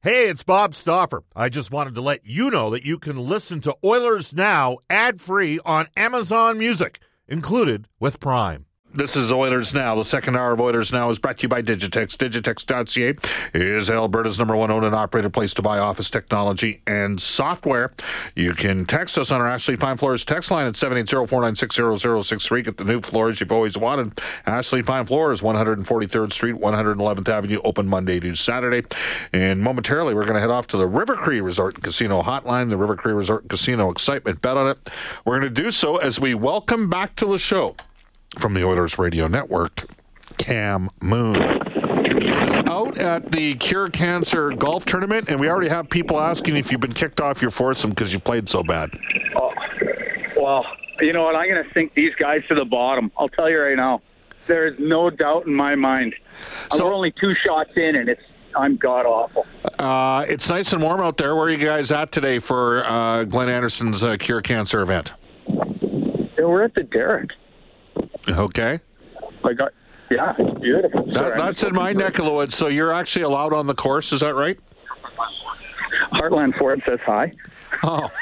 Hey, it's Bob Stauffer. I just wanted to let you know that you can listen to Oilers Now ad-free on Amazon Music, included with Prime. This is Oilers Now. The second hour of Oilers Now is brought to you by Digitex. Digitex.ca is Alberta's number one owned and operated place to buy office technology and software. You can text us on our Ashley Fine Floors text line at 780-496-0063. Get the new floors you've always wanted. Ashley Fine Floors, 143rd Street, 111th Avenue, open Monday to Saturday. And momentarily, we're going to head off to the River Cree Resort and Casino hotline, the River Cree Resort and Casino excitement bet on it. We're going to do so as we welcome back to the show, from the Oilers Radio Network, Cam Moon. He is out at the Cure Cancer Golf Tournament, and we already have people asking if you've been kicked off your foursome because you played so bad. Oh, well, you know what? I'm going to sink these guys to the bottom. I'll tell you right now. There is no doubt in my mind. So, we're only 2 shots in, and I'm god-awful. It's nice and warm out there. Where are you guys at today for Glenn Anderson's Cure Cancer event? Yeah, we're at the Derrick. Okay. Yeah, it's beautiful. That's in my neck of the woods, so you're actually allowed on the course, is that right? Heartland Ford says hi. Oh.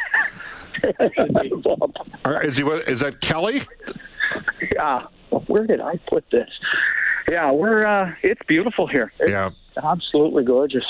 Is that Kelly? Yeah. Where did I put this? Yeah, it's beautiful here. It's absolutely gorgeous.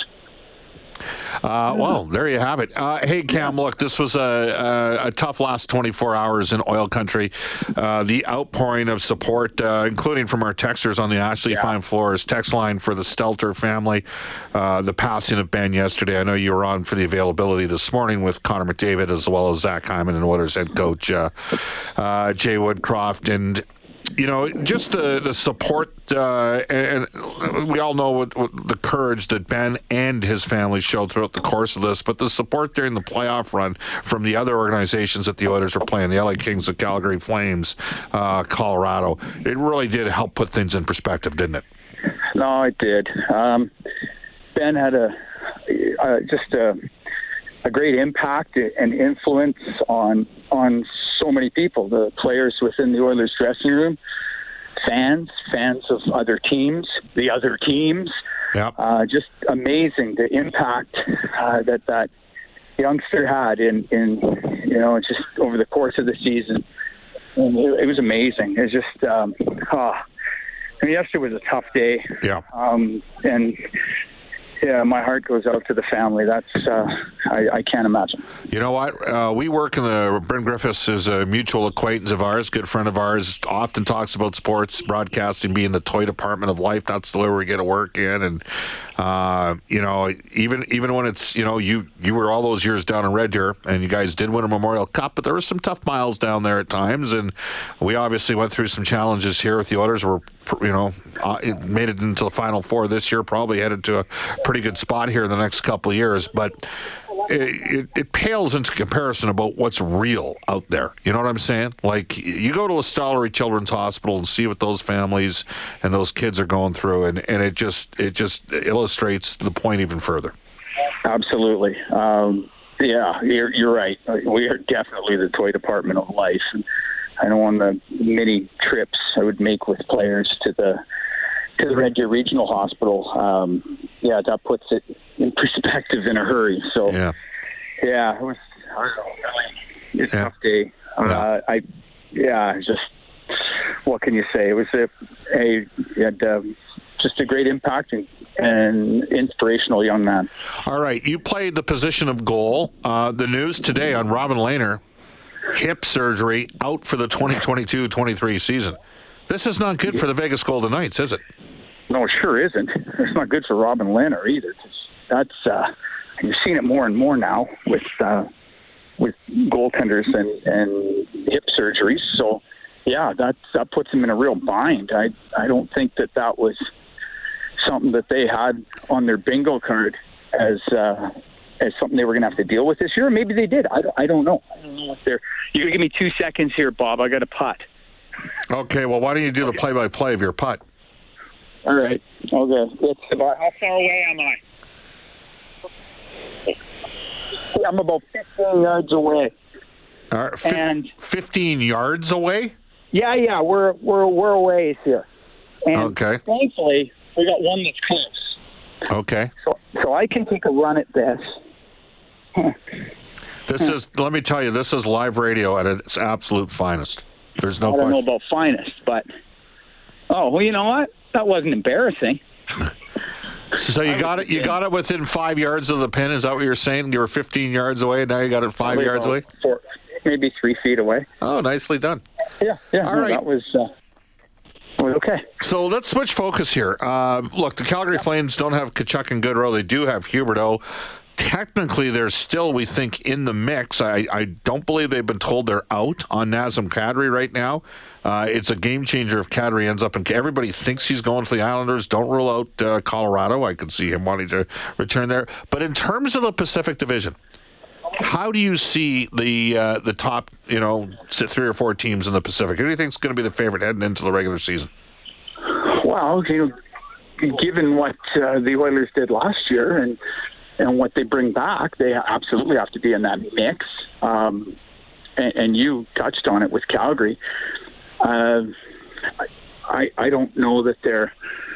Well, there you have it. Hey, Cam, look, this was a tough last 24 hours in oil country. The outpouring of support, including from our texters on the Ashley Fine Floors text line for the Stelter family, the passing of Ben yesterday. I know you were on for the availability this morning with Connor McDavid as well as Zach Hyman and Oilers head coach Jay Woodcroft. And you know, just the support, and we all know what the courage that Ben and his family showed throughout the course of this, but the support during the playoff run from the other organizations that the Oilers were playing, the LA Kings, the Calgary Flames, Colorado, it really did help put things in perspective, didn't it? No, it did. Ben had just a great impact and influence on so many people, the players within the Oilers dressing room, fans of other teams, the other teams. Yep. Just amazing the impact that youngster had in just over the course of the season. And it was amazing. It was just yesterday was a tough day. Yeah. And yeah, my heart goes out to the family. That's I can't imagine. You know what? We work in the Bryn Griffiths is a mutual acquaintance of ours, good friend of ours. Often talks about sports broadcasting being the toy department of life. That's the way we get to work in, and even when it's you were all those years down in Red Deer, and you guys did win a Memorial Cup, but there were some tough miles down there at times, and we obviously went through some challenges here with the Oilers. We're it made it into the Final Four this year, probably headed to a pretty good spot here in the next couple of years, but it pales into comparison about what's real out there. You know what I'm saying? Like, you go to a Stollery Children's Hospital and see what those families and those kids are going through, and it just illustrates the point even further. Absolutely. Yeah, you're right. We are definitely the toy department of life. I know on the many trips I would make with players to the Red Deer Regional Hospital, that puts it in perspective in a hurry. So, it was really a tough day. Just what can you say? It was just a great impact and inspirational young man. All right, you played the position of goal. The news today on Robin Lehner, hip surgery, out for the 2022-23 season. This is not good for the Vegas Golden Knights, is it? No, it sure isn't. It's not good for Robin Lehner either. That's you've seen it more and more now with goaltenders and hip surgeries. So, that puts them in a real bind. I don't think that was something that they had on their bingo card as something they were going to have to deal with this year. Maybe they did. I don't know. I don't know if they're. You're going to give me 2 seconds here, Bob. I got a putt. Okay. Well, why don't you do the play-by-play of your putt? All right. Okay. It's about how far away am I? I'm about 15 yards away. All right. 15 yards away? Yeah. We're a ways here. And okay. Thankfully, we got one that's close. Okay. So so I can take a run at this. Let me tell you, this is live radio at its absolute finest. There's no question. I question. don't know about finest, but, well, you know what? That wasn't embarrassing. So you got it within 5 yards of the pin. Is that what you're saying? You were 15 yards away, and now you got it 5 yards away? Maybe 3 feet away. Oh, nicely done. Yeah. All right. That was okay. So let's switch focus here. Look, the Calgary Flames don't have Tkachuk and Goodrow. They do have Huberdeau. Technically, they're still, we think, in the mix. I don't believe they've been told they're out on Nazem Kadri right now. It's a game changer if Kadri ends up in. Everybody thinks he's going to the Islanders. Don't rule out Colorado. I could see him wanting to return there. But in terms of the Pacific Division, how do you see the top, 3 or 4 teams in the Pacific? Who do you think is going to be the favorite heading into the regular season? Well, given what the Oilers did last year and what they bring back, they absolutely have to be in that mix. And you touched on it with Calgary. I don't know that they're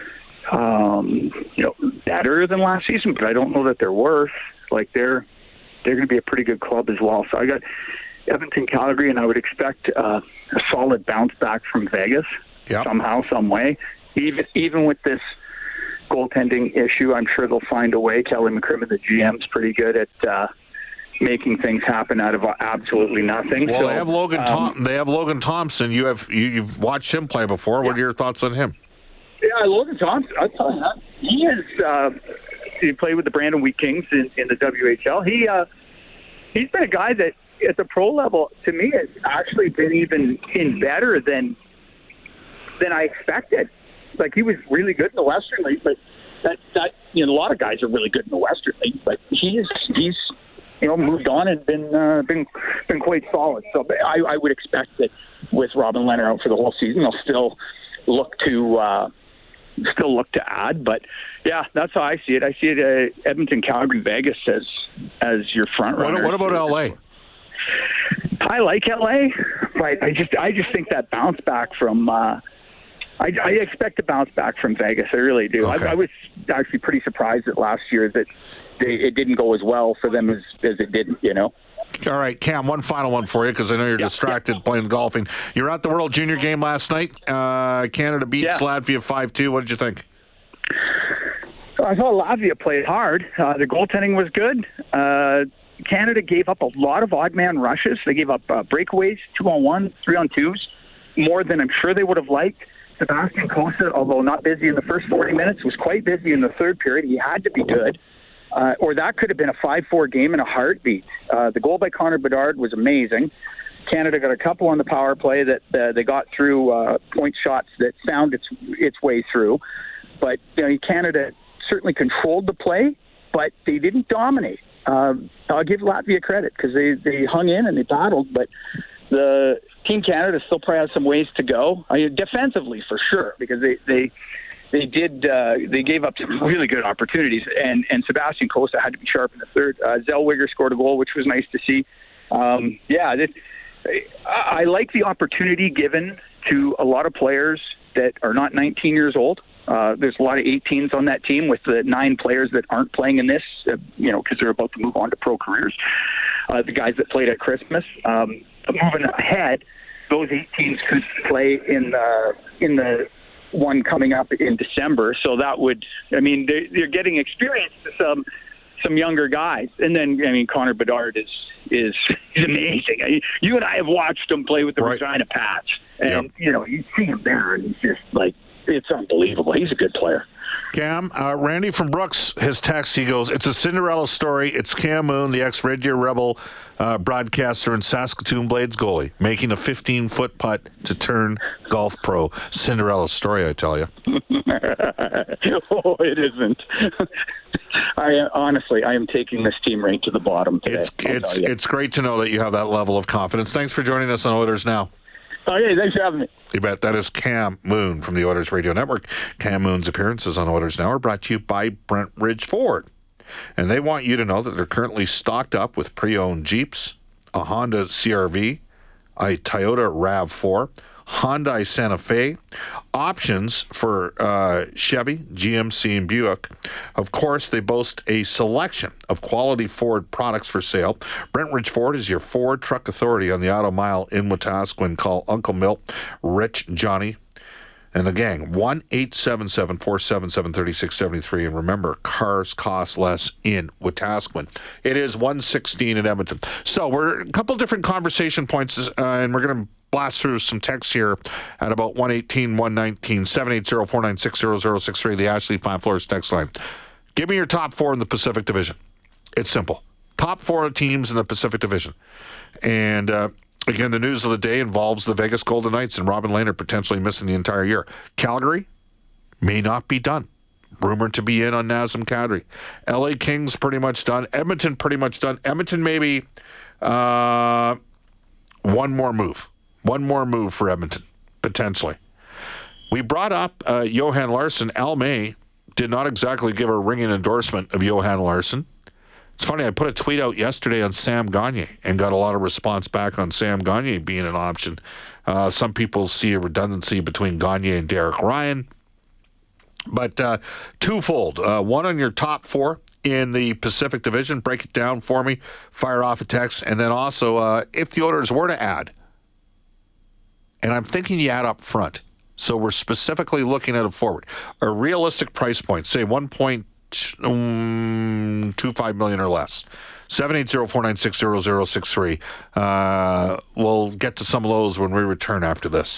better than last season, but I don't know that they're worse. Like they're going to be a pretty good club as well. So I got Edmonton, Calgary, and I would expect a solid bounce back from Vegas somehow, some way. Even with this goaltending issue, I'm sure they'll find a way. Kelly McCrimmon, the GM's pretty good at making things happen out of absolutely nothing. Well, they have Logan Thompson. You've watched him play before. What are your thoughts on him? Yeah, Logan Thompson. I'll tell you that. He is. He played with the Brandon Wheat Kings in the WHL. He's been a guy that at the pro level, to me, has actually been even better than I expected. Like, he was really good in the Western League, but that a lot of guys are really good in the Western League, but he's moved on and been quite solid. So I would expect that with Robin Lehner out for the whole season, they'll still look to add. But yeah, that's how I see it. I see it Edmonton, Calgary, Vegas as your front runner. What about LA? I like LA, but I just think that bounce back from. I expect a bounce back from Vegas. I really do. Okay. I was actually pretty surprised that last year that it didn't go as well for them as it did, All right, Cam, one final one for you because I know you're distracted playing golfing. You're at the World Junior game last night. Canada beats Latvia 5-2. What did you think? I thought Latvia played hard. The goaltending was good. Canada gave up a lot of odd man rushes. They gave up breakaways, 2-on-1, 3-on-2s, more than I'm sure they would have liked. Sebastian Cossa, although not busy in the first 40 minutes, was quite busy in the third period. He had to be good. Or that could have been a 5-4 game in a heartbeat. The goal by Connor Bedard was amazing. Canada got a couple on the power play that they got through point shots that found its way through. But Canada certainly controlled the play, but they didn't dominate. I'll give Latvia credit because they hung in and they battled, but the Team Canada still probably has some ways to go. Defensively, for sure, because they gave up some really good opportunities, and Sebastian Cossa had to be sharp in the third. Zellweger scored a goal, which was nice to see. I like the opportunity given to a lot of players that are not 19 years old. There's a lot of 18s on that team with the 9 players that aren't playing in this, because they're about to move on to pro careers. The guys that played at Christmas. Moving ahead, those 18s could play in the one coming up in December. So that would, they're getting experience to some younger guys. And then, Connor Bedard is amazing. You and I have watched him play with the Regina Pats. And, you see him there, and he's just like, it's unbelievable. He's a good player. Cam, Randy from Brooks, his text, he goes, it's a Cinderella story. It's Cam Moon, the ex-Red Deer Rebel broadcaster and Saskatoon Blades goalie, making a 15-foot putt to turn golf pro. Cinderella story, I tell you. Oh, it isn't. I am taking this team right to the bottom today. It's great to know that you have that level of confidence. Thanks for joining us on Oilers Now. Okay, thanks for having me. You bet. That is Cam Moon from the Oilers Radio Network. Cam Moon's appearances on Oilers Now are brought to you by Brent Ridge Ford. And they want you to know that they're currently stocked up with pre-owned Jeeps, a Honda CR-V, a Toyota RAV4, Hyundai Santa Fe, options for Chevy, GMC, and Buick. Of course, they boast a selection of quality Ford products for sale. Brentridge Ford is your Ford truck authority on the Auto Mile in Wetaskiwin. Call Uncle Milt, Rich, Johnny, and the gang, 1-877-477-3673. And remember, cars cost less in Wetaskiwin. It is 116 in Edmonton. So we're a couple different conversation points, and we're going to blast through some texts here at about 118, 119, 780-496-0063, the Ashley Fine Floors text line. Give me your top four in the Pacific Division. It's simple. Top four teams in the Pacific Division. And, again, the news of the day involves the Vegas Golden Knights and Robin Lehner potentially missing the entire year. Calgary may not be done. Rumored to be in on Nazem Kadri. LA Kings pretty much done. Edmonton pretty much done. Edmonton maybe one more move. One more move for Edmonton, potentially. We brought up Johan Larsson. Al May did not exactly give a ringing endorsement of Johan Larsson. It's funny, I put a tweet out yesterday on Sam Gagner and got a lot of response back on Sam Gagner being an option. Some people see a redundancy between Gagner and Derek Ryan. But twofold. One on your top four in the Pacific Division. Break it down for me. Fire off a text. And then also, if the Oilers were to add, and I'm thinking you add up front, so we're specifically looking at a forward, a realistic price point, say $1.25 million or less. 780-496-0063. We'll get to some of those when we return after this.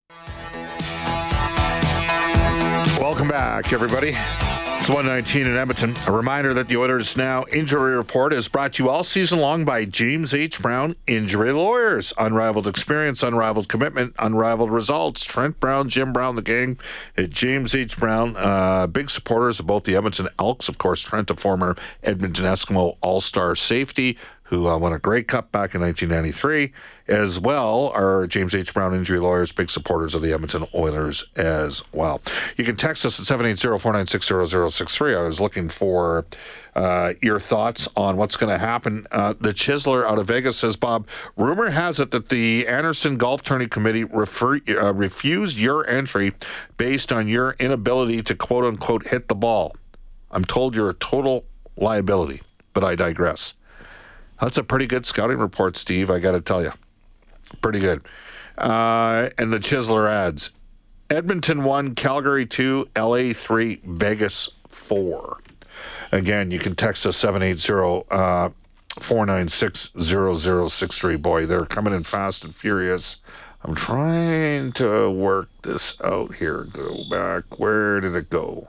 Welcome back, everybody. It's 119 in Edmonton. A reminder that the Oilers Now Injury Report is brought to you all season long by James H. Brown Injury Lawyers. Unrivaled experience, unrivaled commitment, unrivaled results. Trent Brown, Jim Brown, the gang at James H. Brown. Big supporters of both the Edmonton Elks. Of course, Trent, a former Edmonton Eskimo All-Star safety who won a Grey Cup back in 1993, as well are James H. Brown Injury Lawyers, big supporters of the Edmonton Oilers as well. You can text us at 780-496-0063. I was looking for your thoughts on what's going to happen. The Chiseler out of Vegas says, Bob, rumor has it that the Anderson Golf Tourney Committee refused your entry based on your inability to quote-unquote hit the ball. I'm told you're a total liability, but I digress. That's a pretty good scouting report, Steve, I got to tell you. Pretty good. And the Chiseler adds, Edmonton 1, Calgary 2, LA 3, Vegas 4. Again, you can text us 780-496-0063. Boy, they're coming in fast and furious. I'm trying to work this out here. Go back. Where did it go?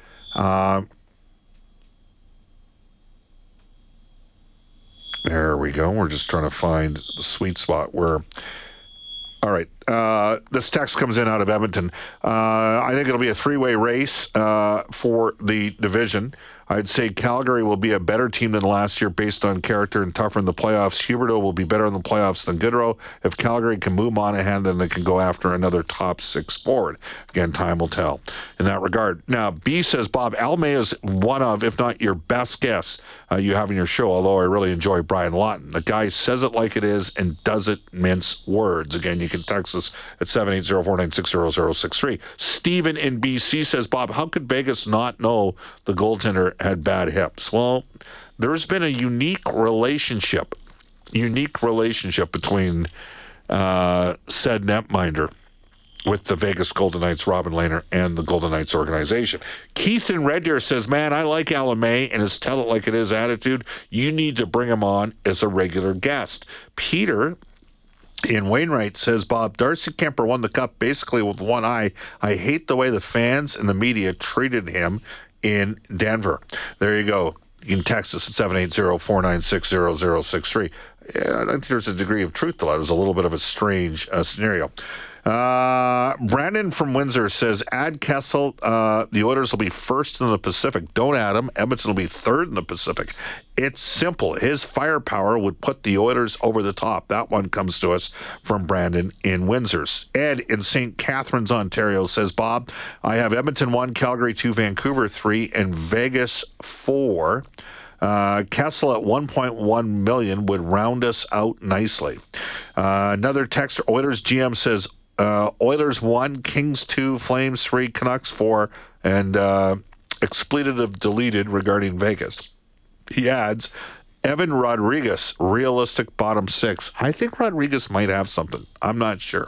There we go. We're just trying to find the sweet spot where... All right. This text comes in out of Edmonton. I think it'll be a three-way race for the division. I'd say Calgary will be a better team than last year based on character and tougher in the playoffs. Huberdeau will be better in the playoffs than Goodrow. If Calgary can move Monahan, then they can go after another top six forward. Again, time will tell in that regard. Now, B says, Bob, Almay is one of, if not your best guess you have in your show, although I really enjoy Brian Lawton. The guy says it like it is and doesn't mince words. Again, you can text us at 780-496-0063. Stephen in BC says, Bob, how could Vegas not know the goaltender had bad hips? Well, there's been a unique relationship between said netminder with the Vegas Golden Knights, Robin Lehner, and the Golden Knights organization. Keith in Red Deer says, man, I like Alan May and his tell it like it is attitude. You need to bring him on as a regular guest. Peter in Wainwright says, Bob, Darcy Kemper won the cup basically with one eye. I hate the way the fans and the media treated him in Denver. There you go. You can text us at 780-496-0063. I think there's a degree of truth to that. It was a little bit of a strange scenario. Brandon from Windsor says, add Kessel. The Oilers will be first in the Pacific. Don't add him. Edmonton will be third in the Pacific. It's simple. His firepower would put the Oilers over the top. That one comes to us from Brandon in Windsor. Ed in St. Catharines, Ontario says, Bob, I have Edmonton 1, Calgary 2, Vancouver 3, and Vegas 4. Kessel at $1.1 million would round us out nicely. Another texter, Oilers GM says, Oilers 1, Kings 2, Flames 3, Canucks 4, and expletive deleted regarding Vegas. He adds, Evan Rodriguez, realistic bottom 6. I think Rodriguez might have something. I'm not sure.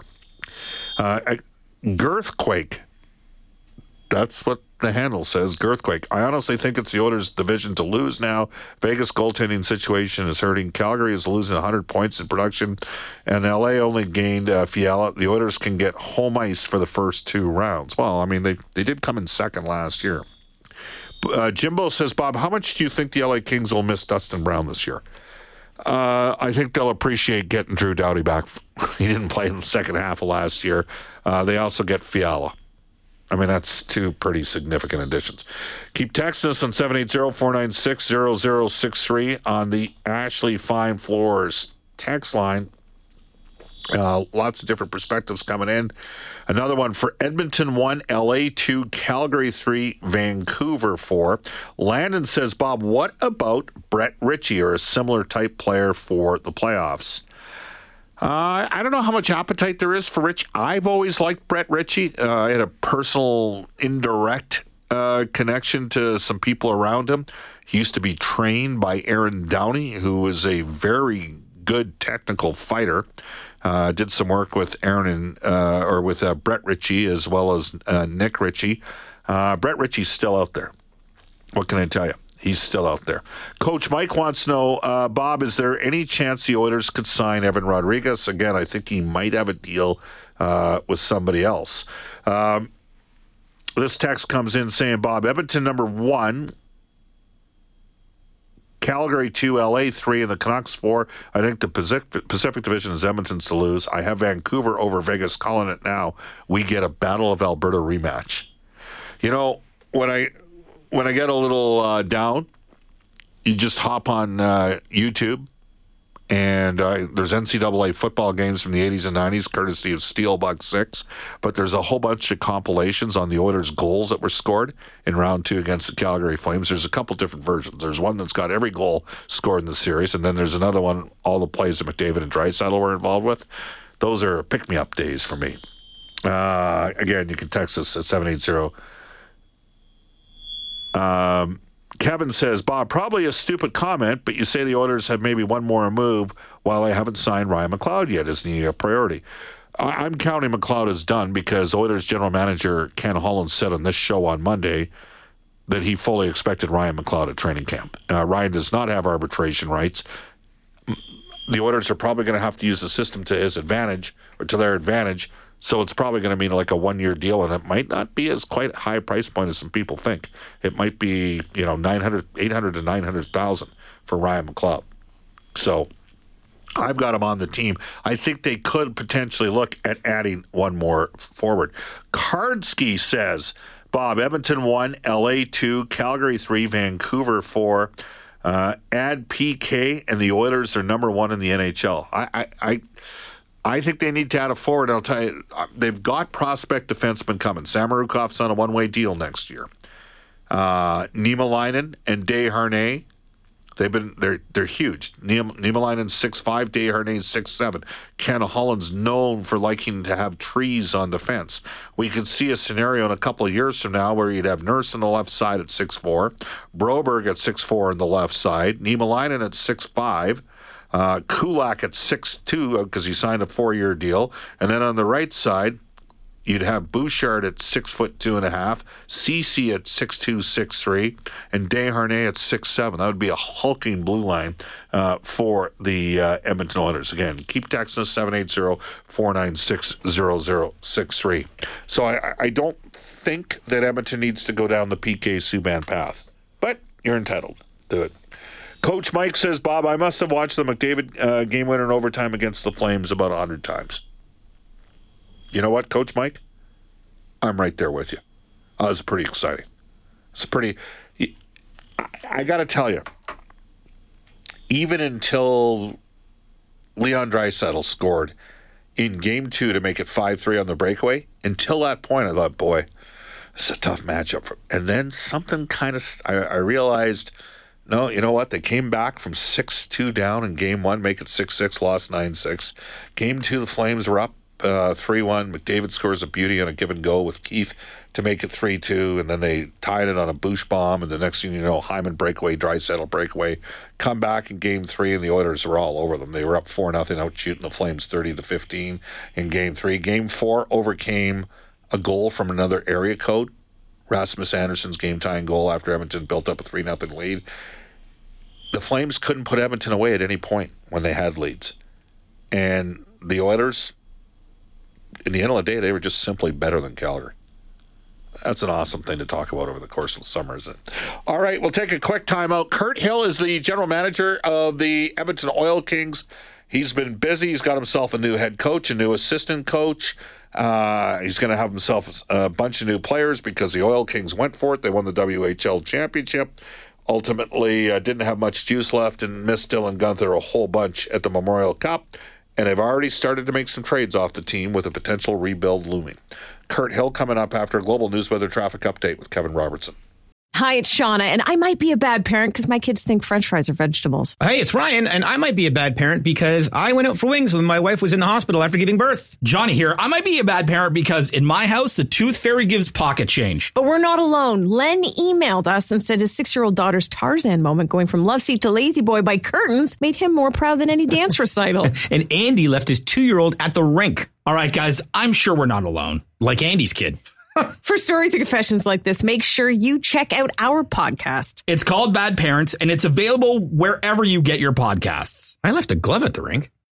Girthquake. That's what the handle says, Girthquake. I honestly think it's the Oilers' division to lose now. Vegas goaltending situation is hurting. Calgary is losing 100 points in production, and LA only gained Fiala. The Oilers can get home ice for the first 2 rounds. Well, I mean, they did come in second last year. Jimbo says, Bob, how much do you think the LA Kings will miss Dustin Brown this year? I think they'll appreciate getting Drew Doughty back. He didn't play in the second half of last year. They also get Fiala. I mean, that's 2 pretty significant additions. Keep texting us on 780-496-0063 on the Ashley Fine Floors text line. Lots of different perspectives coming in. Another one for Edmonton 1, LA 2, Calgary 3, Vancouver 4. Landon says, Bob, what about Brett Ritchie or a similar type player for the playoffs? I don't know how much appetite there is for Rich. I've always liked Brett Ritchie. I had a personal, indirect connection to some people around him. He used to be trained by Aaron Downey, who was a very good technical fighter. Did some work with Aaron with Brett Ritchie as well as Nick Ritchie. Brett Ritchie's still out there. What can I tell you? He's still out there. Coach Mike wants to know, Bob, is there any chance the Oilers could sign Evan Rodriguez? Again, I think he might have a deal with somebody else. This text comes in saying, Bob, Edmonton number 1, Calgary 2, LA 3, and the Canucks 4. I think the Pacific Division is Edmonton's to lose. I have Vancouver over Vegas. Calling it now. We get a Battle of Alberta rematch. You know, when I get a little down, you just hop on YouTube, and there's NCAA football games from the 80s and 90s, courtesy of Steelbuck 6, but there's a whole bunch of compilations on the Oilers' goals that were scored in round 2 against the Calgary Flames. There's a couple different versions. There's one that's got every goal scored in the series, and then there's another one, all the plays that McDavid and Draisaitl were involved with. Those are pick-me-up days for me. Again, you can text us at 780. Kevin says, Bob, probably a stupid comment, but you say the Oilers have maybe one more move while they haven't signed Ryan McLeod yet. Isn't he a priority? I'm counting McLeod as done because Oilers general manager Ken Holland said on this show on Monday that he fully expected Ryan McLeod at training camp. Ryan does not have arbitration rights. The Oilers are probably going to have to use the system to his advantage or to their advantage. So it's probably going to mean like a 1-year deal, and it might not be as quite a high price point as some people think. It might be, $800,000 to $900,000 for Ryan McLeod. So I've got him on the team. I think they could potentially look at adding one more forward. Kardsky says, Bob, Edmonton 1, LA 2, Calgary 3, Vancouver 4. Add PK, and the Oilers are number 1 in the NHL. I think they need to add a forward. I'll tell you, they've got prospect defensemen coming. Samarukhov's on a one-way deal next year. Niemelainen and Desharnais, they're huge. Niemelainen's 6'5", Desharnais 6'7". Ken Holland's known for liking to have trees on defense. We could see a scenario in a couple of years from now where you'd have Nurse on the left side at 6'4", Broberg at 6'4" on the left side, Niemelainen at 6'5", Kulak at 6'2", because he signed a 4-year deal. And then on the right side, you'd have Bouchard at 6'2.5", Ceci at 6'2", 6'3", and Desharnais at 6'7". That would be a hulking blue line for the Edmonton Oilers. Again, keep texting us 780-496-0063. So I don't think that Edmonton needs to go down the PK Subban path, but you're entitled to it. Coach Mike says, Bob, I must have watched the McDavid game winner in overtime against the Flames about 100 times. You know what, Coach Mike? I'm right there with you. It was pretty exciting. I got to tell you, even until Leon Draisaitl scored in Game 2 to make it 5-3 on the breakaway, until that point I thought, boy, it's a tough matchup. And then something kind of, I realized, no, you know what? They came back from 6-2 down in Game 1, make it 6-6, lost 9-6. Game 2, the Flames were up 3-1. McDavid scores a beauty on a give and go with Keefe to make it 3-2, and then they tied it on a Bush bomb, and the next thing you know, Hyman breakaway, Draisaitl breakaway, come back in Game 3, and the Oilers were all over them. They were up 4-0, out shooting the Flames 30-15 in Game 3. Game 4 overcame a goal from another area code, Rasmus Anderson's game-tying goal after Edmonton built up a 3-0 lead. The Flames couldn't put Edmonton away at any point when they had leads. And the Oilers, in the end of the day, they were just simply better than Calgary. That's an awesome thing to talk about over the course of the summer, isn't it? All right, we'll take a quick timeout. Kurt Hill is the general manager of the Edmonton Oil Kings. He's been busy. He's got himself a new head coach, a new assistant coach. He's going to have himself a bunch of new players because the Oil Kings went for it. They won the WHL championship. Ultimately, didn't have much juice left and missed Dylan Guenther a whole bunch at the Memorial Cup. And they've already started to make some trades off the team with a potential rebuild looming. Kurt Hill coming up after a Global News Weather Traffic Update with Kevin Robertson. Hi, it's Shauna, and I might be a bad parent because my kids think French fries are vegetables. Hey, it's Ryan, and I might be a bad parent because I went out for wings when my wife was in the hospital after giving birth. Johnny here. I might be a bad parent because in my house, the tooth fairy gives pocket change. But we're not alone. Len emailed us and said his 6-year-old daughter's Tarzan moment going from love seat to lazy boy by curtains made him more proud than any dance recital. And Andy left his 2-year-old at the rink. All right, guys, I'm sure we're not alone. Like Andy's kid. For stories and confessions like this, make sure you check out our podcast. It's called Bad Parents, and it's available wherever you get your podcasts. I left a glove at the rink.